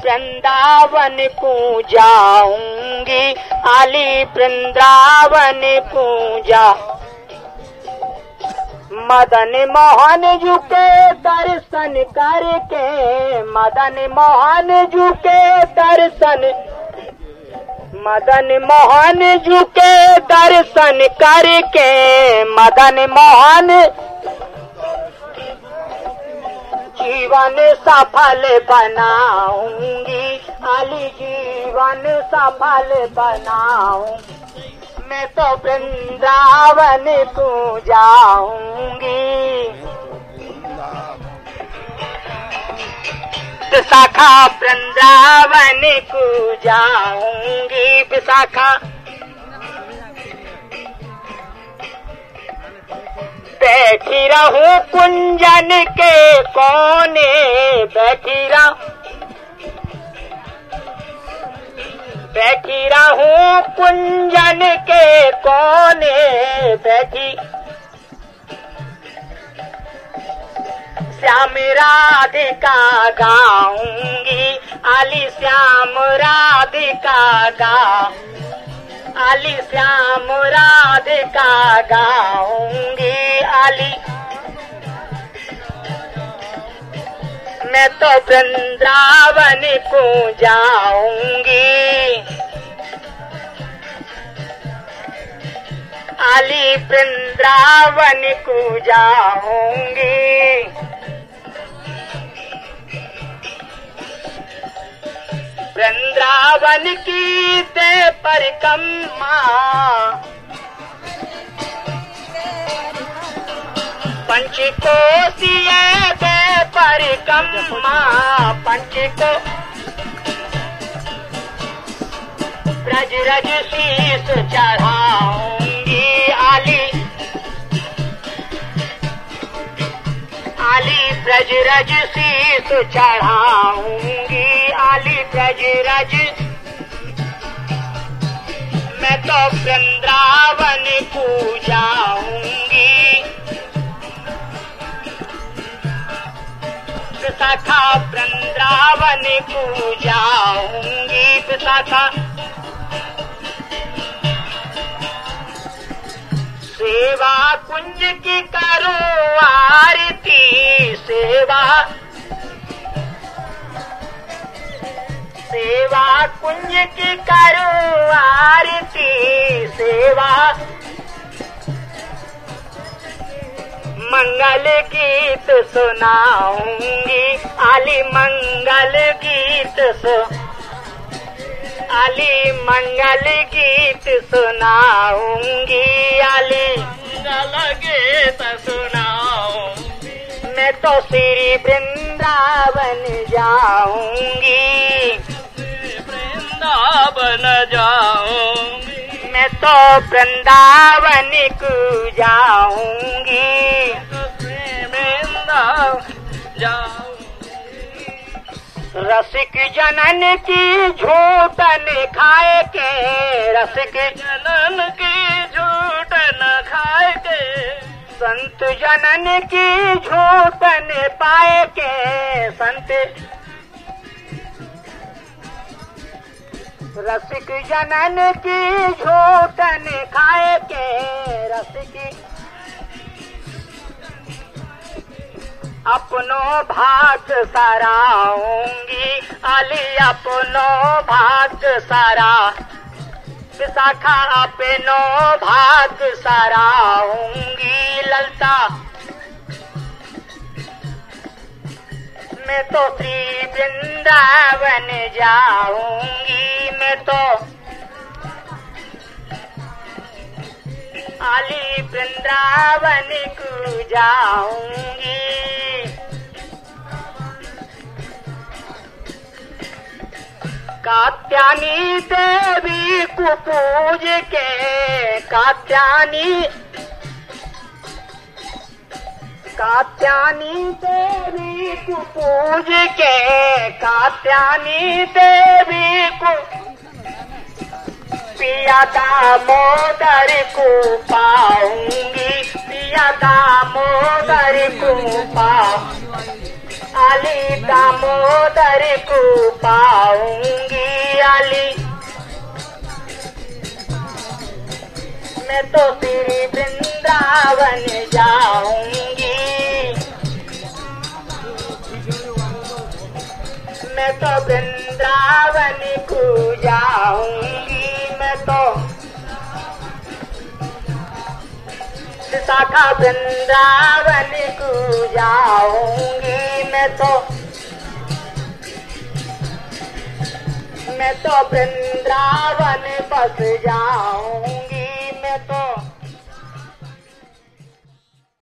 वृंदावन को जाऊंगी, आली वृंदावन को जा। मदन मोहन जी के दर्शन करके, मदन मोहन जी के दर्शन, मदन मोहन जी के दर्शन करके, मदन मोहन जीवन सफल बनाऊंगी, आली जीवन सफल बनाऊं। मैं तो वृंदावन को जाऊंगी, विशाखा वृंदावन को जाऊंगी, विशाखा। बैठी रहूं कुंजन के कोने, बैठी रहूं कुंजन के कोने, बैठी श्याम राधिका गाऊंगी, आली श्याम राधिका आली श्याम राधिका गाऊंगी, आली। मैं तो वृंदावन को जाऊंगी, आली वृंदावन को जाऊंगी। वृंदावन की दे परिक्रमा, पंचकोशीय दे परिक्रमा, पंचको ब्रज रज शीश चढ़ाऊंगी, आली ब्रज रज शीश चढ़ाऊंगी, आली ब्रज रज। मैं तो वृंदावन को जाऊंगी, विशाखा वृंदावन को जाऊंगी, विशाखा। सेवा कुंज की करो आरती, सेवा कुंज की करो आरती, सेवा। मंगल गीत सुनाऊंगी, आली मंगल गीत आली मंगल गीत सुनाऊंगी, आली मंगल गीत सुनाऊंगी। मैं तो श्री वृंदावन जाऊंगी, वृंदावन जाऊंगी। मैं तो वृंदावन को जाऊंगी, वृंदावन जाऊंगी। रसिक जनन की झूठन खाए के, रसिक जनन की झूठन खाए के। संत जनन की झूठन पाए के, संत रसिक जनन की झूठन खाए के, रसिक अपनो भाग सराऊंगी, आली अपनो भाग सरा। विशाखा अपनो भाग सराऊंगी, ललता। मैं तो श्री वृंदावन जाऊंगी, मैं तो आली वृंदावन को जाऊंगी। कात्यायनी देवी को पूज के, कात्यायनी देवी को पूज के, कात्यायनी देवी को पिया दामोदर को पाऊंगी, पिया दामोदर को पाऊंगी। अली दामोदर को पाऊंगी अली। मैं तो श्री वृंदावन जाऊंगी। मैं तो वृंदावन को जाऊंगी। मैं तो शाखा वृंदावन को जाऊंगी। मैं तो वृंदावन बस जाऊंगी।